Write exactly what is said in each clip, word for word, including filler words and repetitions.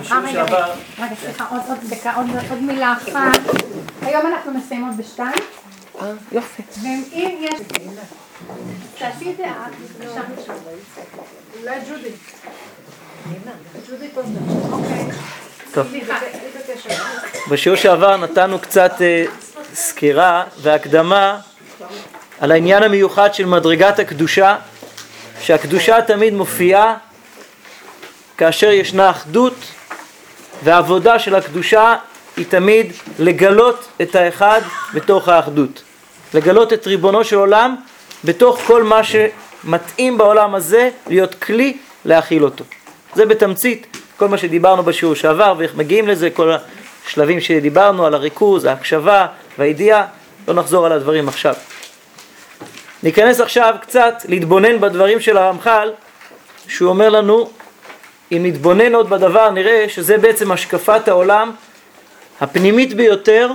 בשיעור שעבר... רגע, סליחה, עוד דקה, עוד מילה אחת. היום אנחנו מסיימות בשתיים. אה, יופי. ואם יש... תעשי את זה, עכשיו עכשיו. אולי ג'ודי. ג'ודי תודה. אוקיי. טוב. בשיעור שעבר נתנו קצת סקירה והקדמה על העניין המיוחד של מדרגת הקדושה, שהקדושה תמיד מופיעה כאשר ישנה אחדות, והעבודה של הקדושה היא תמיד לגלות את האחד בתוך האחדות, לגלות את ריבונו של עולם בתוך כל מה שמתאים בעולם הזה, להיות כלי להכיל אותו. זה בתמצית כל מה שדיברנו בשיעור שעבר, ואיך מגיעים לזה, כל השלבים שדיברנו על הריכוז, ההקשבה והידיעה. לא נחזור על הדברים עכשיו. ניכנס עכשיו קצת להתבונן בדברים של הרמח"ל, שהוא אומר לנו, אם נתבונן עוד בדבר נראה שזה בעצם השקפת העולם הפנימית ביותר.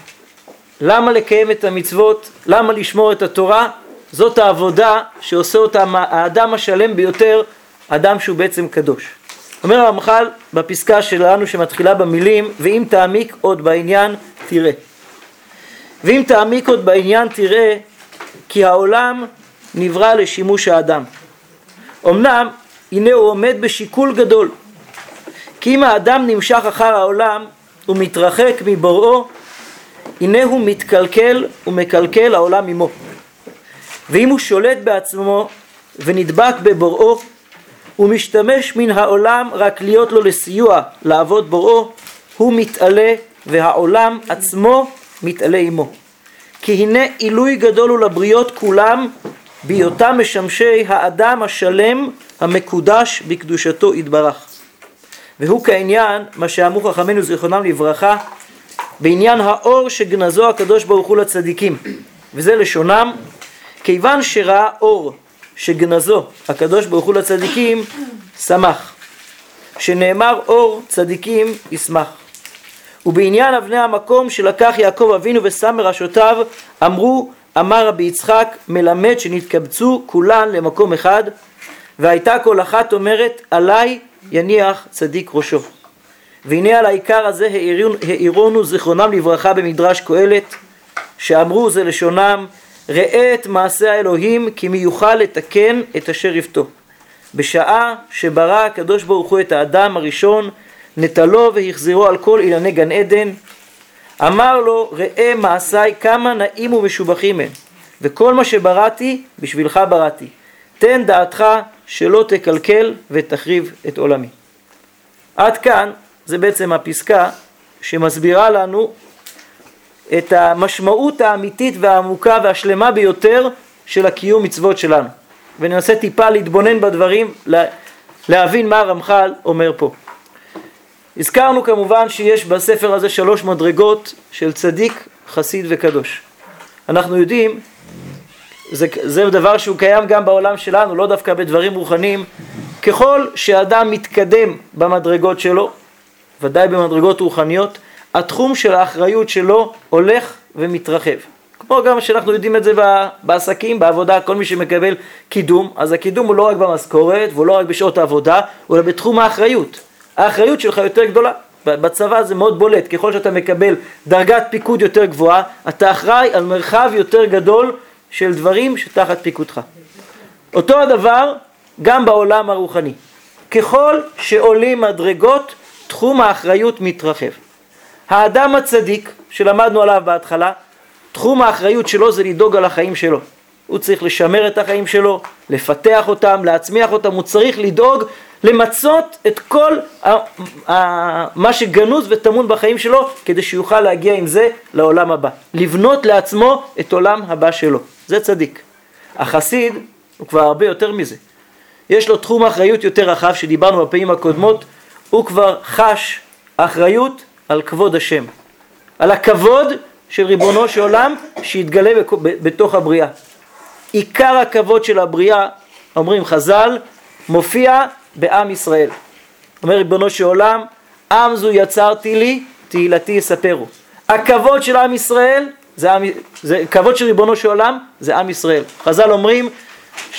למה לקיים את המצוות, למה לשמור את התורה, זאת העבודה שעושה אותה האדם השלם ביותר, אדם שהוא בעצם קדוש. אומר הרמח"ל בפסקה שלנו שמתחילה במילים, ואם תעמיק עוד בעניין תראה. ואם תעמיק עוד בעניין תראה, כי העולם נברא לשימוש האדם. אמנם הנה הוא עומד בשיקול גדול, כי אם האדם נמשך אחר העולם ומתרחק מבוראו, הנה הוא מתקלקל ומקלקל העולם עמו. ואם הוא שולט בעצמו ונדבק בבוראו, הוא משתמש מן העולם רק להיות לו לסיוע לעבוד בוראו, הוא מתעלה והעולם עצמו מתעלה עמו. כי הנה עילוי גדול הוא לבריות כולם, בהיותם משמשי האדם השלם המקודש בקדושתו יתברך. והוא כעניין מה שאמרו חכמינו זיכרונם לברכה בעניין האור שגנזו הקדוש ברוך הוא לצדיקים, וזה לשונם, כיוון שראה אור שגנזו הקדוש ברוך הוא לצדיקים שמח, שנאמר אור צדיקים ישמח. ובעניין אבני המקום שלקח יעקב אבינו ושם מראשותיו, אמרו, אמר רבי יצחק, מלמד שנתקבצו כולן למקום אחד, והייתה כל אחת אומרת, עליי יניח צדיק ראשו. והנה על העיקר הזה העירונו זיכרונם לברכה במדרש קהלת, שאמרו זה לשונם, ראה את מעשה האלוהים כי מי יוכל לתקן את אשר יפתו. בשעה שברא הקדוש ברוך הוא את האדם הראשון, נטלו והחזירו על כל אילני גן עדן, אמר לו, ראה מעשיי כמה נעים ומשובחים הם, וכל מה שבראתי בשבילך בראתי, תן דעתך שלא תקלקל ותחריב את עולמי. עד כאן זה בעצם הפסקה שמסבירה לנו את המשמעות האמיתית והעמוקה והשלמה ביותר של הקיום מצוות שלנו, וננסה טיפה להתבונן בדברים, להבין מה הרמח"ל אומר פה. הזכרנו כמובן שיש בספר הזה שלוש מדרגות של צדיק, חסיד וקדוש. אנחנו יודעים, זה, זה דבר שהוא קיים גם בעולם שלנו, לא דווקא בדברים רוחניים. ככל שאדם מתקדם במדרגות שלו, ודאי במדרגות רוחניות, התחום של האחריות שלו הולך ומתרחב. כמו גם שאנחנו יודעים את זה בעסקים, בעבודה, כל מי שמקבל קידום, אז הקידום הוא לא רק במשכורת, והוא לא רק בשעות העבודה, הוא בתחום האחריות. האחריות שלך יותר גדולה. בצבא זה מאוד בולט, ככל שאתה מקבל דרגת פיקוד יותר גבוהה, אתה אחראי על מרחב יותר גדול של דברים שתחת פיקודך. אותו הדבר גם בעולם הרוחני. ככל שעולים מדרגות, תחום האחריות מתרחב. האדם הצדיק, שלמדנו עליו בהתחלה, תחום האחריות שלו זה לדאוג על החיים שלו. הוא צריך לשמר את החיים שלו, לפתח אותם, להצמיח אותם, הוא צריך לדאוג, למצות את כל ה- ה- מה שגנוז וטמון בחיים שלו, כדי שיוכל להגיע עם זה לעולם הבא. לבנות לעצמו את עולם הבא שלו. זה צדיק. החסיד הוא כבר הרבה יותר מזה. יש לו תחום אחריות יותר רחב, שדיברנו בפעמים הקודמות, הוא כבר חש אחריות על כבוד השם. על הכבוד של ריבונו של עולם שיתגלה בתוך הבריאה. עיקר הכבוד של הבריאה, אומרים חז"ל, מופיע בעם ישראל. אומר ריבונו של עולם, עם זו יצרתי לי, תהילתי יספרו. הכבוד של עם ישראל, זה, עם, זה כבוד של ריבונו של עולם, זה עם ישראל. חז"ל אומרים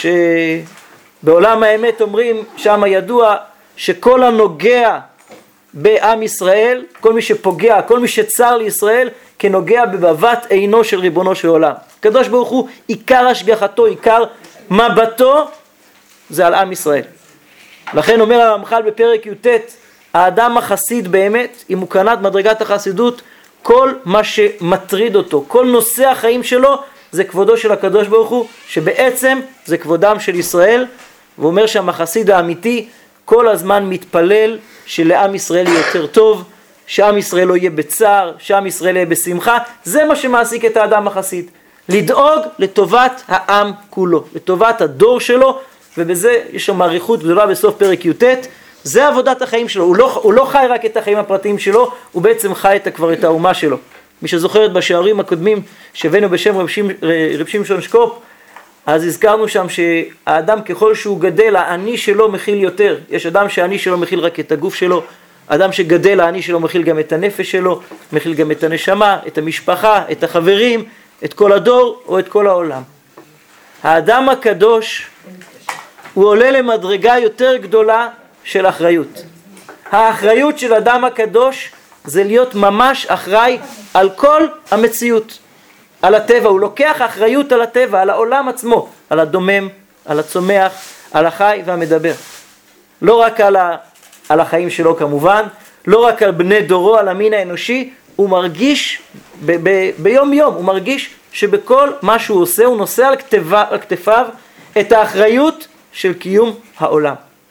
שבעולם האמת אומרים, שם ידוע שכל הנוגע בעם ישראל, כל מי שפוגע, כל מי שצר לישראל, כנוגע בבבת עינו של ריבונו של עולם. הקדוש ברוך הוא, עיקר השגחתו, עיקר מבטו, זה על עם ישראל. לכן אומר הרמח"ל בפרק י"ט, האדם החסיד באמת, אם הוא קנת מדרגת החסידות, כל מה שמטריד אותו, כל נושא החיים שלו, זה כבודו של הקדוש ברוך הוא, שבעצם זה כבודם של ישראל. והוא אומר שהחסיד האמיתי כל הזמן מתפלל שלעם ישראל יהיה יותר טוב, שעם ישראל לא יהיה בצער, שעם ישראל יהיה בשמחה. זה מה שמעסיק את האדם החסיד, לדאוג לטובת העם כולו, לטובת הדור שלו, ובזה יש שם מעריכות גדולה בסוף פרק י"ט. זה עבודת החיים שלו, הוא לא, הוא לא חי רק את החיים הפרטיים שלו, הוא בעצם חי את, כבר את האומה שלו. מי שזוכרת בשערים הקודמים שהבאנו בשם רב, שימ, רב שמשון שקופ, אז הזכרנו שם שהאדם ככל שהוא גדל, העני שלו מכיל יותר. יש אדם שהעני שלו מכיל רק את הגוף שלו, אדם שגדל, העני שלו מכיל גם את הנפש שלו, מכיל גם את הנשמה, את המשפחה, את החברים, את כל הדור או את כל העולם. האדם הקדוש הוא עולה למדרגה יותר גדולה של אחריות. האחריות של אדם הקדוש זה להיות ממש אחראי על כל המציאות, על הטבע. הוא לוקח אחריות על הטבע, על העולם עצמו, על הדומם, על הצומח, על החי והמדבר. לא רק על, ה, על החיים שלו כמובן, לא רק על בני דורו, על המין האנושי. הוא מרגיש ב, ב, ביום יום, הוא מרגיש שבכל מה שהוא עושה הוא נושא על, כתבה, על כתפיו את האחריות של קיום העולם.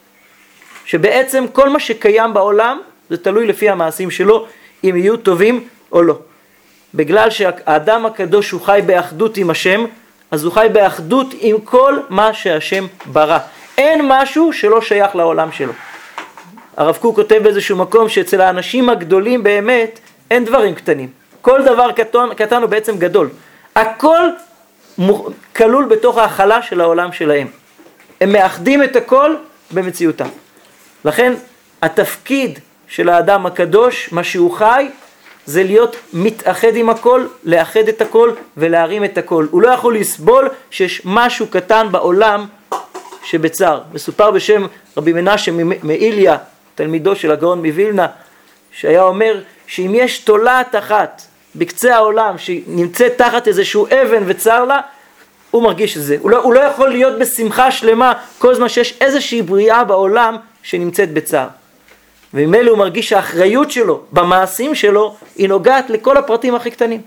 שבעצם כל מה שקיים בעולם זה תלוי לפי המעשים שלו, אם יהיו טובים או לא. בגלל שהאדם הקדוש הוא חי באחדות עם השם, אז הוא חי באחדות עם כל מה שהשם ברא. אין משהו שלא שייך לעולם שלו. הרב קוק כותב באיזשהו מקום שאצל האנשים הגדולים באמת אין דברים קטנים. כל דבר קטן, קטן הוא בעצם גדול. הכל כלול בתוך ההכלה של העולם שלהם. הם מאחדים את הכל במציאותם. לכן התפקיד של האדם הקדוש, מה שהוא חי, זה להיות מתאחד עם הכל, לאחד את הכל ולהרים את הכל. הוא לא יכול לסבול שיש משהו קטן בעולם שבצער. מסופר בשם רבי מנשה מאיליה, תלמידו של הגאון מווילנה, שהיה אומר שאם יש תולעת אחת בקצה העולם שנמצאת תחת איזשהו אבן וצר לה, הוא מרגיש את זה. הוא לא, הוא לא יכול להיות בשמחה שלמה כל זמן שיש איזושהי בריאה בעולם שנמצאת בצער. וממילא הוא מרגיש שהאחריות שלו במעשים שלו היא נוגעת לכל הפרטים הכי קטנים.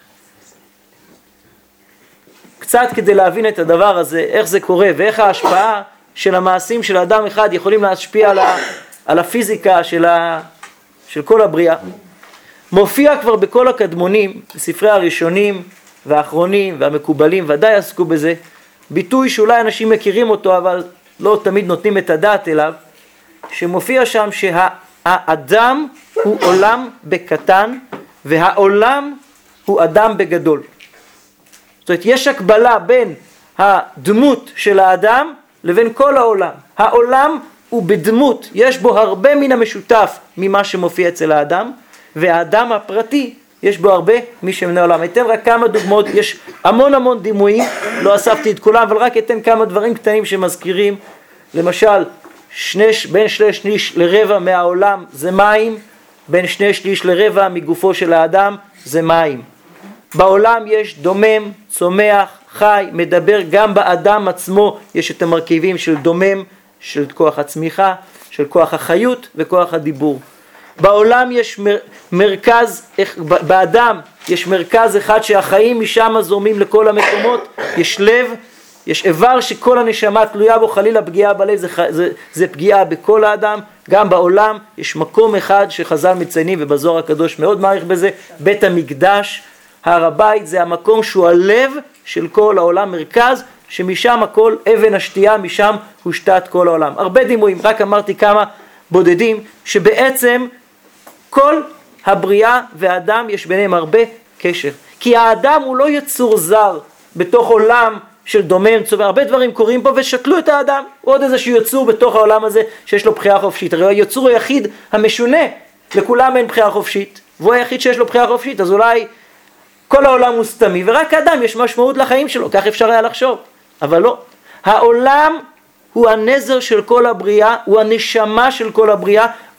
קצת כדי להבין את הדבר הזה, איך זה קורה ואיך ההשפעה של המעשים של אדם אחד יכולים להשפיע על, ה, על הפיזיקה של, ה, של כל הבריאה. מופיע כבר בכל הקדמונים, בספרי הראשונים והאחרונים והמקובלים, ודאי עסקו בזה, ביטוי שאולי אנשים מכירים אותו אבל לא תמיד נותנים את הדעת אליו, שמופיע שם שהאדם הוא עולם בקטן והעולם הוא אדם בגדול. זאת אומרת, יש הקבלה בין הדמות של האדם לבין כל העולם. העולם הוא בדמות, יש בו הרבה מן המשותף ממה שמופיע אצל האדם, והאדם הפרטי יש בו הרבה משמני העולם. אתן רק כמה דוגמאות, יש המון המון דימויים, לא אספתי את כולם, אבל רק אתן כמה דברים קטנים שמזכירים. למשל, שני, בין שני שליש לרבע מהעולם זה מים, בין שני שליש לרבע מגופו של האדם זה מים. בעולם יש דומם, צומח, חי, מדבר. גם באדם עצמו יש את המרכיבים של דומם, של כוח הצמיחה, של כוח החיות וכוח הדיבור. בעולם יש מר, מרכז, באדם יש מרכז אחד שהחיים משם זורמים לכל המקומות, יש לב, יש איבר שכל הנשמה תלויה בו, חלילה פגיעה בלב זה, זה, זה פגיעה בכל האדם. גם בעולם יש מקום אחד שחז"ל מציינים ובזוהר הקדוש מאוד מעריך בזה, בית המקדש. הר הבית זה המקום שהוא הלב של כל העולם, מרכז שמשם הכל אבן השתייה, משם הושתת כל העולם. הרבה דימויים, רק אמרתי כמה בודדים, שבעצם כל הבריאה והאדם יש ביניהם הרבה קשר. כי האדם הוא לא יצור זר בתוך עולם של דומם, צומח. הרבה דברים קורים פה ושתלו את האדם. הוא עוד איזשהו יצור בתוך העולם הזה שיש לו בחירה חופשית. הרי היצור היחיד המשונה, לכולם אין בחירה חופשית, והוא היחיד שיש לו בחירה חופשית, אז אולי כל העולם הוא סתמי, ורק האדם יש משמעות לחיים שלו, כך אפשר היה לחשוב. אבל לא. העולם הוא הנזר של כל הבריאה, הוא הנשמה של כל הבריאה,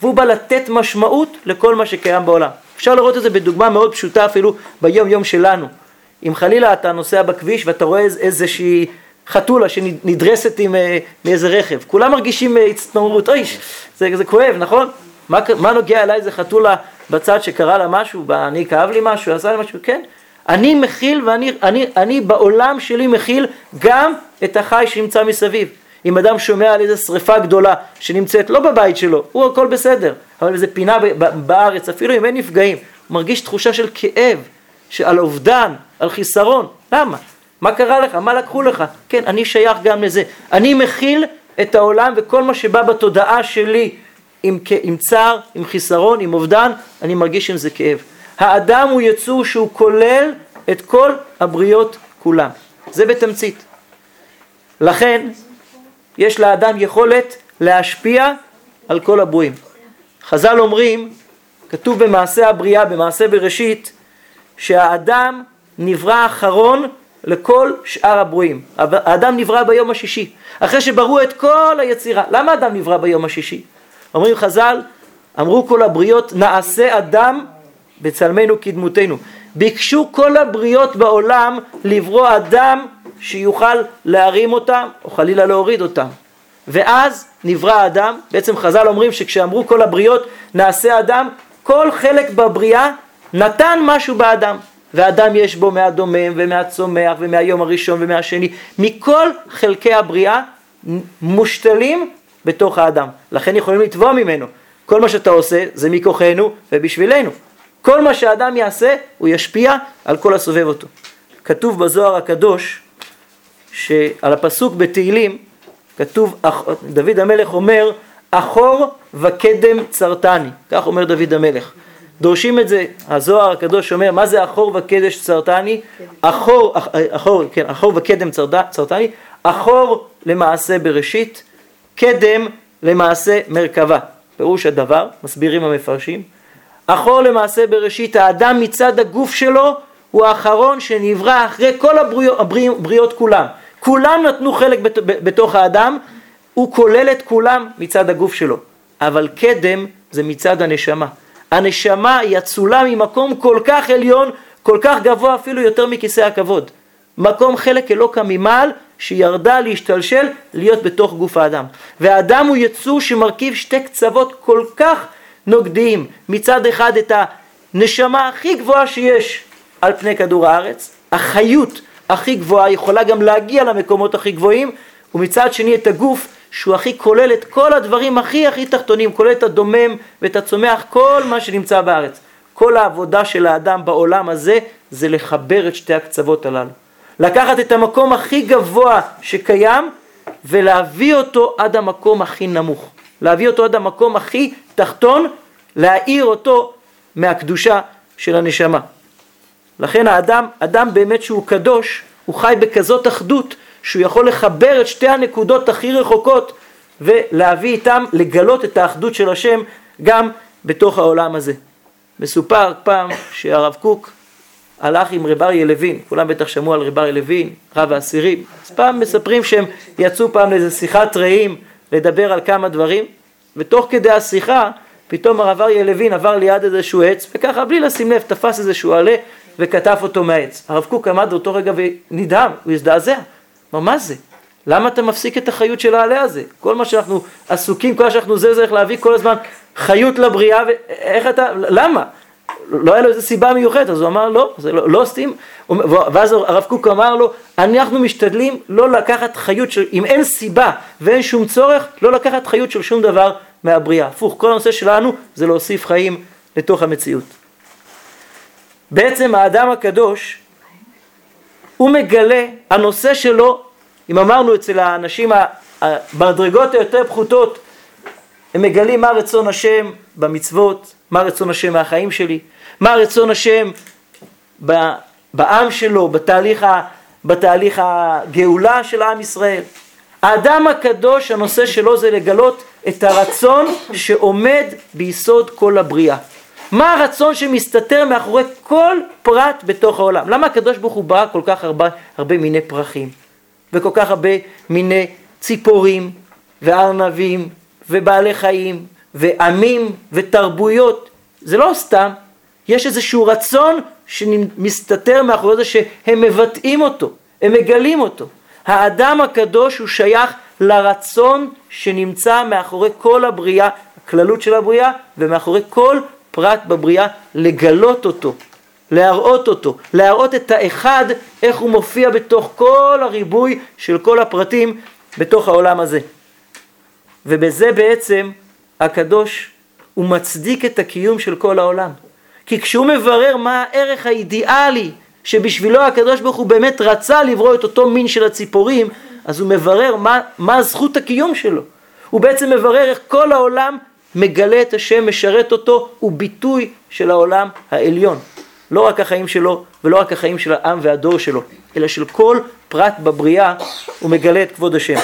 והוא בא לתת משמעות לכל מה שקיים בעולם. אפשר לראות את זה בדוגמה מאוד פשוטה אפילו ביום יום שלנו. אם חלילה אתה נוסע בכביש ואתה רואה איזושהי חתולה שנדרסת עם מאיזה רכב, כולם מרגישים הצטמררות, אוי, זה, זה כואב, נכון? מה, מה נוגע אליי? זה חתולה בצד שקרה לה משהו, אני כאב לי משהו, עשה לי משהו, כן? אני מכיל ואני אני, אני בעולם שלי מכיל גם את החי שנמצא מסביב. אם אדם שומע על איזו שריפה גדולה שנמצאת לא בבית שלו, הוא הכל בסדר, אבל איזו פינה בארץ, אפילו אם אין נפגעים, הוא מרגיש תחושה של כאב, על אובדן, על חיסרון. למה? מה קרה לך? מה לקחו לך? כן, אני שייך גם לזה. אני מכיל את העולם וכל מה שבא בתודעה שלי עם, עם צער, עם חיסרון, עם אובדן, אני מרגיש עם זה כאב. האדם הוא יצור שהוא כולל את כל הבריות כולם. זה בתמצית. לכן, יש לאדם יכולת להשפיע על כל הברואים. חז"ל אומרים, כתוב במעשה הבריאה, במעשה בראשית, שהאדם נברא אחרון לכל שאר הברואים. האדם נברא ביום השישי, אחרי שבראו את כל היצירה. למה האדם נברא ביום השישי? אומרים חז"ל, אמרו כל הבריות, נעשה אדם בצלמנו כדמותנו. ביקשו כל הבריות בעולם לברוא אדם שיוכל להרים אותם, או חלילה להוריד אותם. ואז נברא האדם. בעצם חז"ל אומרים שכשאמרו כל הבריות נעשה אדם, כל חלק בבריאה נתן משהו באדם. והאדם יש בו מהדומם ומהצומח ומהיום הראשון ומהשני. מכל חלקי הבריאה מושתלים בתוך האדם. לכן יכולים לתבוע ממנו. כל מה שאתה עושה זה מכוחנו ובשבילנו. כל מה שהאדם יעשה הוא ישפיע על כל הסובב אותו. כתוב בזוהר הקדוש שעל הפסוק בתהילים כתוב, דוד המלך אומר, אחור וקדם צרתני. כך אומר דוד המלך. דורשים את זה, הזוהר הקדוש אומר, מה זה אחור וקדש צרתני? אחור, אחור, כן, אחור וקדם צרתני. אחור למעשה בראשית, קדם למעשה מרכבה. פירוש הדבר, מסבירים המפרשים. אחור למעשה בראשית, האדם מצד הגוף שלו הוא האחרון שנברא אחרי כל הבריות, הבריות כולם. כולם נתנו חלק בתוך האדם, הוא כולל את כולם מצד הגוף שלו. אבל קדם זה מצד הנשמה. הנשמה היא אצולה ממקום כל כך עליון, כל כך גבוה, אפילו יותר מכיסא הכבוד. מקום חלק אלוקה ממעל שירדה להשתלשל להיות בתוך גוף האדם. והאדם הוא יצור שמרכיב שתי קצוות כל כך נוגדיים. מצד אחד את הנשמה הכי גבוהה שיש על פני כדור הארץ, החיות הכי גבוהה יכולה גם להגיע למקומות הכי גבוהים, ומצד שני את הגוף שהוא הכי כולל את כל הדברים הכי הכי תחתונים, כולל את הדומם ואת הצומח, כל מה שנמצא בארץ. כל העבודה של האדם בעולם הזה זה לחבר את שתי הקצוות הללו. לקחת את המקום הכי גבוה שקיים ולהביא אותו עד המקום הכי נמוך. להביא אותו עד המקום הכי תחתון, להאיר אותו מהקדושה של הנשמה. לכן האדם, אדם באמת שהוא קדוש, הוא חי בכזאת אחדות, שהוא יכול לחבר את שתי הנקודות הכי רחוקות, ולהביא איתם, לגלות את האחדות של השם, גם בתוך העולם הזה. מסופר פעם שהרב קוק הלך עם רב אריה לוין, כולם בטח שמעו על רב אריה לוין, רב האסירים. אז פעם מספרים שהם יצאו פעם לאיזו שיחת רעים, לדבר על כמה דברים, ותוך כדי השיחה, פתאום הרב אריה לוין עבר ליד איזשהו עץ, וככה בלי לשים לב, תפס איזשהו עלה, וכתב אותו מהעץ. הרב קוק עמד באותו רגע ונדהם, הוא הזדעזע. מה, מה זה? למה אתה מפסיק את החיות של העלה הזה? כל מה שאנחנו עסוקים, כל מה שאנחנו זה, צריך להביא כל הזמן חיות לבריאה, ואיך אתה, למה? לא היה לו איזו סיבה מיוחדת, אז הוא אמר לא, זה לא, לא עושים, ואז הרב קוק אמר לו, אנחנו משתדלים לא לקחת חיות של, אם אין סיבה ואין שום צורך, לא לקחת חיות של שום דבר מהבריאה. הפוך, כל הנושא שלנו זה להוסיף חיים לתוך המציאות. בעצם האדם הקדוש, הוא מגלה, הנושא שלו, אם אמרנו אצל האנשים במדרגות היותר פחותות, הם מגלים מה רצון השם במצוות, מה רצון השם מהחיים שלי, מה רצון השם בעם שלו, בתהליך, בתהליך הגאולה של עם ישראל. האדם הקדוש, הנושא שלו זה לגלות את הרצון שעומד ביסוד כל הבריאה. מה הרצון שמסתתר מאחורי כל פרט בתוך העולם? למה הקדוש ברוך הוא ברא כל כך הרבה, הרבה מיני פרחים, וכל כך הרבה מיני ציפורים, וארנבים, ובעלי חיים, ועמים ותרבויות. זה לא סתם, יש איזשהו רצון שמסתתר מאחורי זה שהם מבטאים אותו, הם מגלים אותו. האדם הקדוש הוא שייך לרצון שנמצא מאחורי כל הבריאה, הכללות של הבריאה, ומאחורי כל פרט בבריאה, לגלות אותו, להראות אותו, להראות את האחד, איך הוא מופיע בתוך כל הריבוי של כל הפרטים בתוך העולם הזה. ובזה בעצם הקדוש הוא מצדיק את הקיום של כל העולם. כי כשהוא מברר מה הערך האידיאלי שבשבילו הקדוש ברוך הוא באמת רצה לברוא את אותו מין של הציפורים, אז הוא מברר מה, מה זכות הקיום שלו. הוא בעצם מברר איך כל העולם מגלה את השם, משרת אותו, הוא ביטוי של העולם העליון. לא רק החיים שלו ולא רק החיים של העם והדור שלו, אלא של כל פרט בבריאה הוא מגלה את כבוד השם.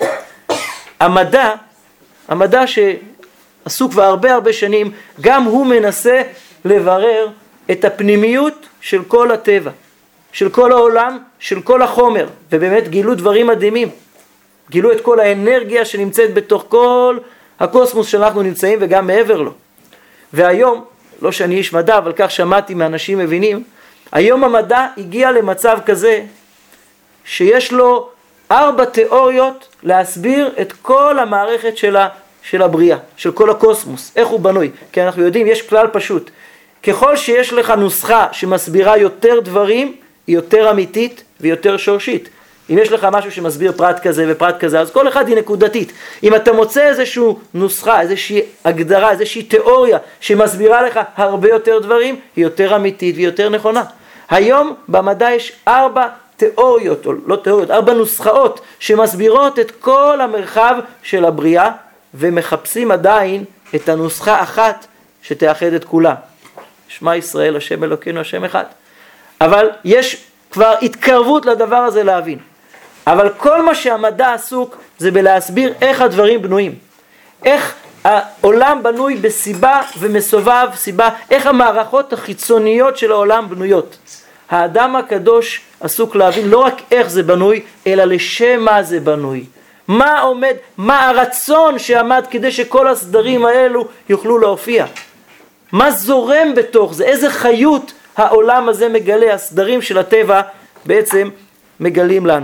המדע, המדע שעשו כבר הרבה הרבה שנים, גם הוא מנסה לברר את הפנימיות של כל הטבע, של כל העולם, של כל החומר, ובאמת גילו דברים מדהימים. גילו את כל האנרגיה שנמצאת בתוך כל הקוסמוס שאנחנו נמצאים וגם מעבר לו. והיום, לא שאני איש מדע, אבל כך שמעתי מאנשים מבינים, היום המדע הגיע למצב כזה שיש לו ארבע תיאוריות להסביר את כל המערכת של, ה, של הבריאה, של כל הקוסמוס, איך הוא בנוי. כי אנחנו יודעים, יש כלל פשוט. ככל שיש לך נוסחה שמסבירה יותר דברים, היא יותר אמיתית ויותר שורשית. אם יש לך משהו שמסביר פרט כזה ופרט כזה, אז כל אחד היא נקודתית. אם אתה מוצא איזושהי נוסחה, איזושהי הגדרה, איזושהי תיאוריה שמסבירה לך הרבה יותר דברים, היא יותר אמיתית ויותר נכונה. היום במדע יש ארבע תיאוריות, או לא תיאוריות, ארבע נוסחאות שמסבירות את כל המרחב של הבריאה, ומחפשים עדיין את הנוסחה אחת שתאחד את כולה. שמע ישראל, השם אלוקינו, השם אחד. אבל יש כבר התקרבות לדבר הזה להבין. אבל כל מה שהמדע עסוק זה בלהסביר איך הדברים בנויים. איך העולם בנוי בסיבה ומסובב סיבה, איך המערכות החיצוניות של העולם בנויות. האדם הקדוש עסוק להבין לא רק איך זה בנוי, אלא לשם מה זה בנוי. מה עומד, מה הרצון שעמד כדי שכל הסדרים האלו יוכלו להופיע. מה זורם בתוך זה, איזה חיות העולם הזה מגלה, הסדרים של הטבע בעצם מגלים לנו.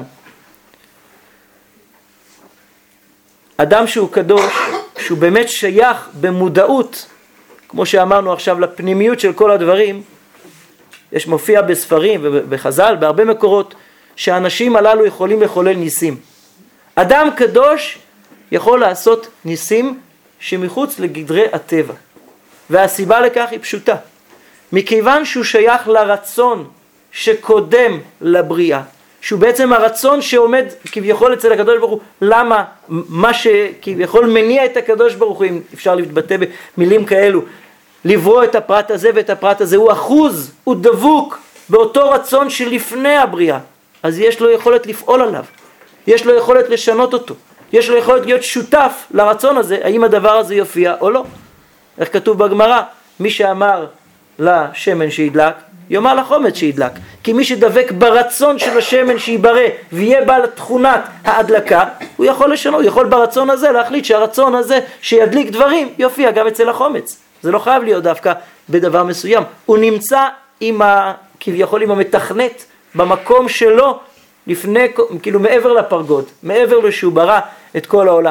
אדם שהוא קדוש, שהוא באמת שייך במודעות, כמו שאמרנו עכשיו, לפנימיות של כל הדברים, יש מופיע בספרים ובחז"ל, בהרבה מקורות, שהאנשים הללו יכולים לחולל ניסים. אדם קדוש יכול לעשות ניסים שמחוץ לגדרי הטבע. והסיבה לכך היא פשוטה. מכיוון שהוא שייך לרצון שקודם לבריאה, שהוא בעצם הרצון שעומד כביכול אצל הקדוש ברוך הוא, למה מה שכביכול מניע את הקדוש ברוך הוא, אם אפשר להתבטא במילים כאלו, לברוא את הפרט הזה ואת הפרט הזה, הוא אחוז, הוא דבוק באותו רצון שלפני הבריאה, אז יש לו יכולת לפעול עליו, יש לו יכולת לשנות אותו, יש לו יכולת להיות שותף לרצון הזה, האם הדבר הזה יופיע או לא. איך כתוב בגמרא, מי שאמר לשמן שידלק, יאמר לחומץ שידלק. כי מי שדבק ברצון של השמן שיברא ויהיה בעל תכונת ההדלקה, הוא יכול לשנות, הוא יכול ברצון הזה להחליט שהרצון הזה שידליק דברים יופיע גם אצל החומץ. זה לא חייב להיות דווקא בדבר מסוים. הוא נמצא עם ה, כביכול עם המתכנת במקום שלו, לפני, כאילו מעבר לפרגוד, מעבר לשהוא ברא את כל העולם.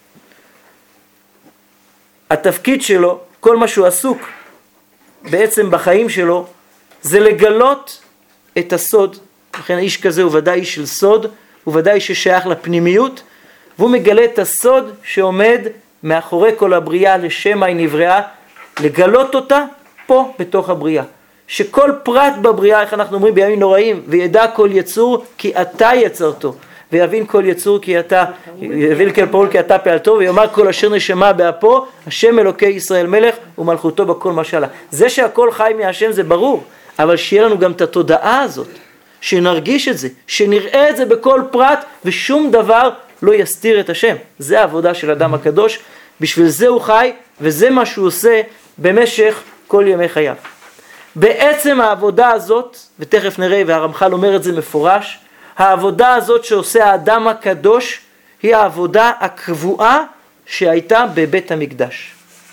התפקיד שלו, כל מה שהוא עסוק בעצם בחיים שלו, זה לגלות את הסוד. לכן האיש כזה הוא ודאי איש של סוד, הוא ודאי ששייך לפנימיות, והוא מגלה את הסוד שעומד מאחורי כל הבריאה, לשם מה היא נבראה, לגלות אותה פה בתוך הבריאה. שכל פרט בבריאה, איך אנחנו אומרים בימים נוראים, וידע כל יצור כי אתה יצרתו, ויבין כל יצור כי אתה, יבין כל פעול כי אתה פעלתו, ויאמר כל אשר נשמה באפו, השם אלוקי ישראל מלך ומלכותו בכל משלה. זה שהכל חי מהשם זה ברור, אבל שיהיה לנו גם את התודעה הזאת, שנרגיש את זה, שנראה את זה בכל פרט, ושום דבר לא יסתיר את השם. זה העבודה של אדם הקדוש, בשביל זה הוא חי, וזה מה שהוא עושה במשך כל ימי חייו. בעצם העבודה הזאת, ותכף נראה, והרמח"ל אומר את זה מפורש, העבודה הזאת שעושה האדם הקדוש, היא העבודה הקבועה שהייתה בבית המקדש.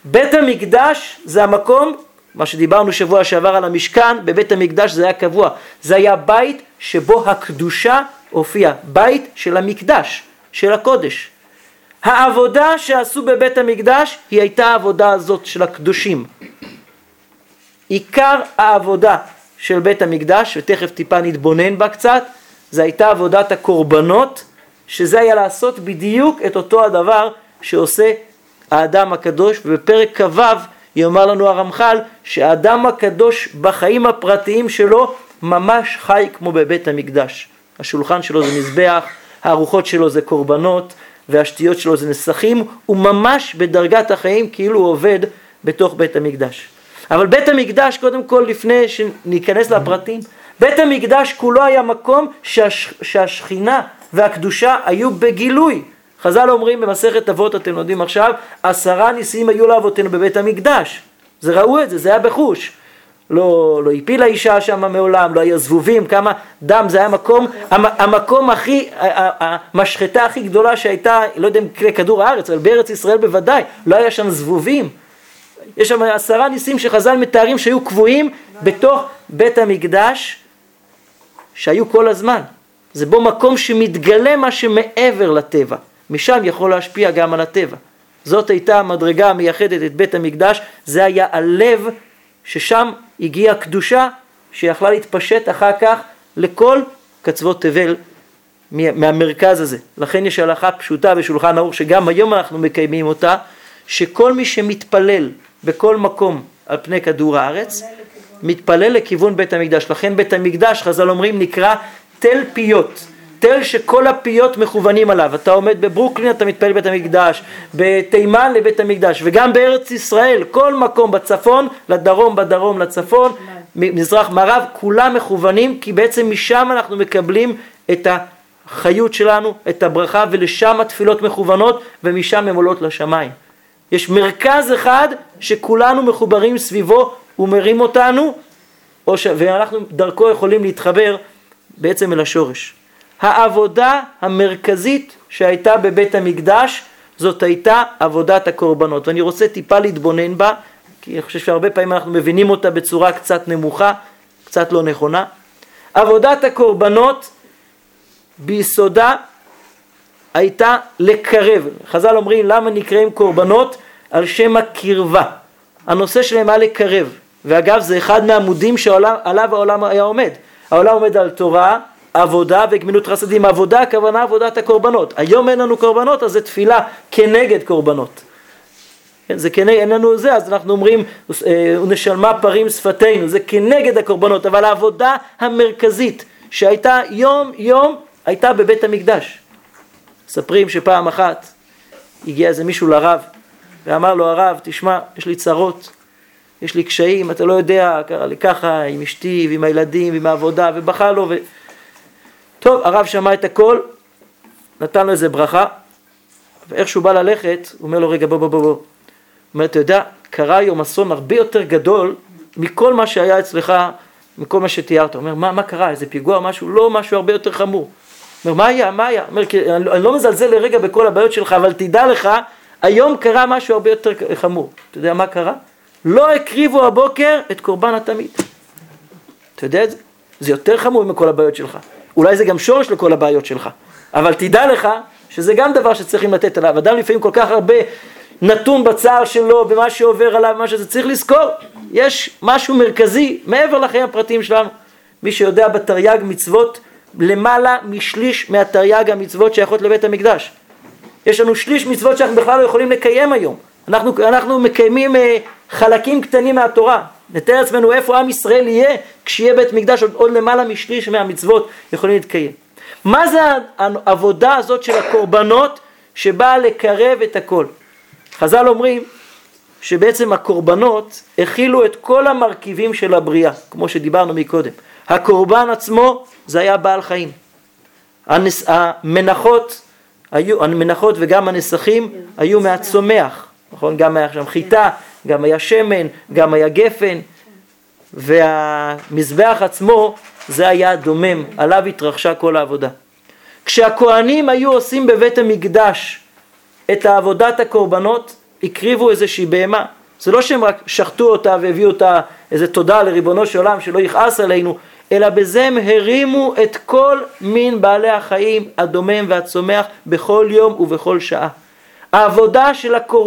בית המקדש זה המקום, מה שדיברנו שבוע שעבר על המשכן, בבית המקדש זה היה קבוע, זה היה בית שבו הקדושה הופיעה, בית של המקדש, של הקודש. העבודה שעשו בבית המקדש היא הייתה העבודה הזאת של הקדושים. עיקר העבודה של בית המקדש, ותכף טיפה נתבונן בה קצת, זה הייתה עבודת הקורבנות, שזה היה לעשות בדיוק את אותו הדבר שעושה האדם הקדוש, ובפרק כ"ו יאמר לנו הרמח"ל שהאדם הקדוש בחיים הפרטיים שלו ממש חי כמו בבית המקדש. השולחן שלו זה מזבח, הארוחות שלו זה קורבנות, והשתיות שלו זה נסכים, הוא ממש בדרגת החיים כאילו הוא עובד בתוך בית המקדש. אבל בית המקדש, קודם כל לפני שניכנס לפרטים, בית המקדש כולו היה מקום שהש, שהשכינה והקדושה היו בגילוי. חז"ל אומרים במסכת אבות, אתם יודעים עכשיו, עשרה ניסים היו לאבותינו בבית המקדש. זה ראו את זה, זה היה בחוש. לא, לא הפילה אישה שם מעולם, לא היה זבובים, כמה דם, זה היה מקום, המקום הכי, המשחטה הכי גדולה שהייתה, לא יודע אם כדור הארץ, אבל בארץ ישראל בוודאי, לא היה שם זבובים. יש שם עשרה ניסים שחז"ל מתארים שהיו קבועים בתוך בית המקדש, שהיו כל הזמן. זה בו מקום שמתגלה מה שמעבר לטבע. משם יכול להשפיע גם על הטבע. זאת הייתה המדרגה המייחדת את בית המקדש, זה היה הלב ששם הגיעה קדושה שיכלה להתפשט אחר כך לכל קצוות תבל מהמרכז הזה. לכן יש הלכה פשוטה בשולחן ערוך שגם היום אנחנו מקיימים אותה, שכל מי שמתפלל בכל מקום על פני כדור הארץ, מתפלל לכיוון בית המקדש. לכן בית המקדש, חז"ל אומרים, נקרא תל פיות. תל שכל הפיות מכוונים עליו. אתה עומד בברוקלין, אתה מתפלל לבית המקדש, בתימן לבית המקדש, וגם בארץ ישראל, כל מקום בצפון, לדרום, בדרום, לצפון, מזרח, מערב, כולם מכוונים, כי בעצם משם אנחנו מקבלים את החיות שלנו, את הברכה, ולשם התפילות מכוונות, ומשם הן עולות לשמיים. יש מרכז אחד שכולנו מחוברים סביבו, הוא מרים אותנו, או ש... ואנחנו דרכו יכולים להתחבר בעצם אל השורש. העבודה המרכזית שהייתה בבית המקדש, זאת הייתה עבודת הקורבנות. ואני רוצה טיפה להתבונן בה, כי אני חושב שהרבה פעמים אנחנו מבינים אותה בצורה קצת נמוכה, קצת לא נכונה. עבודת הקורבנות ביסודה הייתה לקרב. חז"ל אומרים למה נקראים קורבנות? על שם הקרבה. הנושא שלהם היה לקרב. ואגב זה אחד מהעמודים שעליו העולם היה עומד. העולם עומד על תורה, עבודה וגמילות חסדים. עבודה הכוונה עבודת הקורבנות. היום אין לנו קורבנות, אז זה תפילה כנגד קורבנות. זה כנגד, אין לנו זה, אז אנחנו אומרים ונשלמה פרים שפתינו, זה כנגד הקורבנות. אבל העבודה המרכזית שהייתה יום יום הייתה בבית המקדש. מספרים שפעם אחת הגיע איזה מישהו לרב ואמר לו, הרב, תשמע, יש לי צרות, יש לי קשיים, אתה לא יודע, קרה לי ככה עם אשתי ועם הילדים ועם העבודה, ובכה לו ו... טוב, הרב שמע את הכל, נתן לו איזה ברכה, ואיך שהוא בא ללכת, הוא אומר לו, רגע, בוא, בוא, בוא, בוא. הוא אומר, אתה יודע, קרה היום אסון הרבה יותר גדול מכל מה שהיה אצלך, מכל מה שתיארת. הוא אומר, מה, מה קרה? איזה פיגוע, משהו? לא, משהו הרבה יותר חמור. הוא אומר, מה היה? מה היה? אומר, אני, אני לא מזלזל לרגע בכל הבעיות שלך, אבל תדע לך, היום קרה משהו הרבה יותר חמור. אתה יודע מה קרה? לא הקריבו הבוקר את קורבן התמיד. אתה יודע את זה? זה יותר חמור מכל הבעיות שלך. אולי זה גם שורש לכל הבעיות שלך. אבל תדע לך שזה גם דבר שצריכים לתת עליו. אדם לפעמים כל כך הרבה נתון בצער שלו, במה שעובר עליו, מה שזה צריך לזכור. יש משהו מרכזי מעבר לחיים הפרטיים שלנו. מי שיודע בתרי"ג מצוות, למעלה משליש מהתרי"ג המצוות שייכות לבית המקדש. יש לנו שליש מצוות שאנחנו בכלל לא יכולים לקיים היום. אנחנו, אנחנו מקיימים אה, חלקים קטנים מהתורה. נתאר עצמנו איפה עם ישראל יהיה כשיהיה בית מקדש, עוד, עוד למעלה משליש מהמצוות יכולים להתקיים. מה זה העבודה הזאת של הקורבנות שבאה לקרב את הכל? חז"ל אומרים שבעצם הקורבנות הכילו את כל המרכיבים של הבריאה, כמו שדיברנו מקודם. הקורבן עצמו זה היה בעל חיים. הנס, המנחות, היו, המנחות וגם הנסכים היו מהצומח. נכון? גם היה שם חיטה, גם היה שמן, גם היה גפן, והמזבח עצמו זה היה דומם, עליו התרחשה כל העבודה. כשהכהנים היו עושים בבית המקדש את עבודת הקורבנות, הקריבו איזושהי בהמה. זה לא שהם רק שחטו אותה והביאו אותה איזה תודה לריבונו של עולם שלא יכעס עלינו, אלא בזה הם הרימו את כל מין בעלי החיים, הדומם והצומח, בכל יום ובכל שעה. העבודה של הקורבן